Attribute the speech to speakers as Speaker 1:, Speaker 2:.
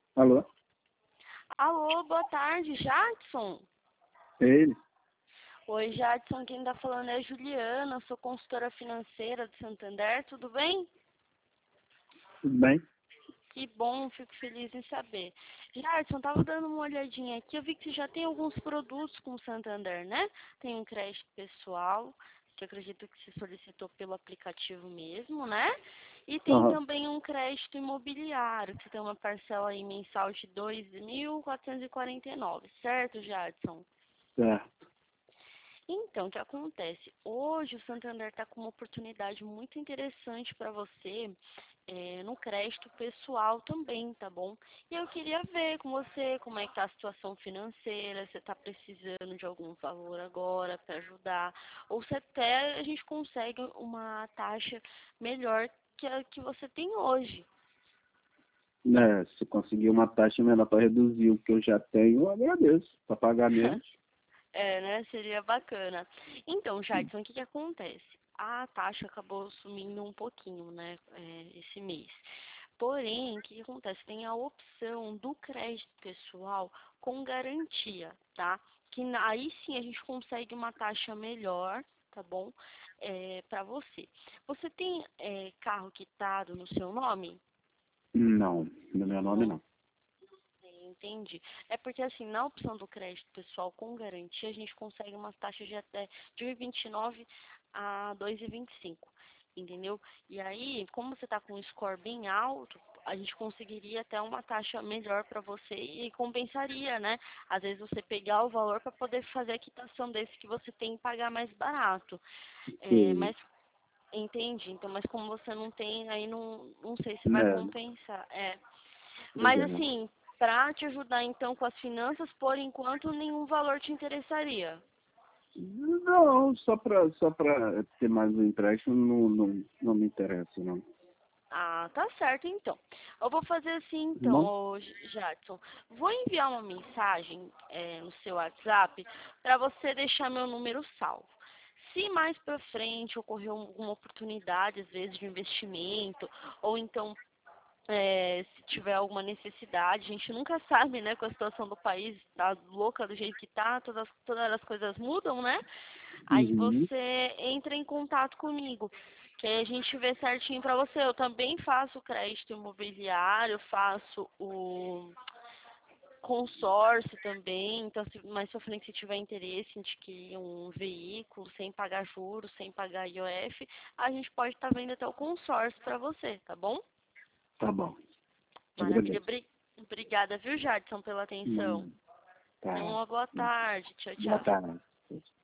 Speaker 1: Alô?
Speaker 2: Alô, boa tarde, Jadson.
Speaker 1: É ele?
Speaker 2: Oi, Jadson, quem tá falando é a Juliana, sou consultora financeira do Santander, tudo bem?
Speaker 1: Tudo bem?
Speaker 2: Que bom, fico feliz em saber. Jadson, tava dando uma olhadinha aqui, eu vi que você já tem alguns produtos com o Santander, né? Tem um crédito pessoal, que eu acredito que você solicitou pelo aplicativo mesmo, né? E tem
Speaker 1: Aham,
Speaker 2: também um crédito imobiliário, que você tem uma parcela aí mensal de 2.449, certo, Jadson?
Speaker 1: certo.
Speaker 2: Então, o que acontece? Hoje o Santander está com uma oportunidade muito interessante para você no crédito pessoal também, tá bom? E eu queria ver com você como é que tá a situação financeira, se está precisando de algum valor agora para ajudar, ou se até a gente consegue uma taxa melhor que a que você tem hoje.
Speaker 1: Né, se conseguir uma taxa menor para reduzir o que eu já tenho, eu agradeço. Para pagar menos.
Speaker 2: É, né? Seria bacana. Então, Jadson, o que que acontece? A taxa acabou sumindo um pouquinho, né, esse mês. Porém, o que que acontece? Tem a opção do crédito pessoal com garantia, tá? Aí sim a gente consegue uma taxa melhor, tá bom? Para você. Você tem carro quitado no seu nome?
Speaker 1: Não, no meu nome
Speaker 2: Não.
Speaker 1: não.
Speaker 2: Entendi. É porque assim, na opção do crédito pessoal com garantia, a gente consegue umas taxas de até de 1,29 a 2,25, entendeu? E aí, como você está com um score bem alto, a gente conseguiria até uma taxa melhor para você e compensaria, né? Às vezes você pegar o valor para poder fazer a quitação desse que você tem e pagar mais barato.
Speaker 1: Sim,
Speaker 2: Mas entendi. Então, mas como você não tem, aí não sei se vai
Speaker 1: né,
Speaker 2: compensar.
Speaker 1: pois
Speaker 2: Mas
Speaker 1: é.
Speaker 2: assim, para te ajudar então com as finanças, por enquanto nenhum valor te interessaria.
Speaker 1: Não, só pra ter mais um empréstimo não me interessa, não.
Speaker 2: Ah, tá certo então. Eu vou fazer assim
Speaker 1: Tá
Speaker 2: então,
Speaker 1: bom?
Speaker 2: ô Jadson. Vou enviar uma mensagem no seu WhatsApp para você deixar meu número salvo. Se mais para frente ocorrer alguma oportunidade, às vezes de investimento, ou então se tiver alguma necessidade, a gente nunca sabe, né, com a situação do país, tá louca do jeito que tá, todas as coisas mudam, né? Aí
Speaker 1: Uhum.
Speaker 2: você entra em contato comigo, que aí a gente vê certinho pra você. Eu também faço crédito imobiliário, faço o consórcio também, então se mais pra frente se tiver interesse em adquirir um veículo sem pagar juros, sem pagar IOF, a gente pode estar vendo até o consórcio pra você, tá bom?
Speaker 1: Tá bom. Te
Speaker 2: Maravilha.
Speaker 1: agradeço.
Speaker 2: Obrigada, viu, Jadson, pela
Speaker 1: Não,
Speaker 2: atenção. Tenha
Speaker 1: tá.
Speaker 2: uma boa tarde. Tchau,
Speaker 1: Boa
Speaker 2: tchau.
Speaker 1: tarde.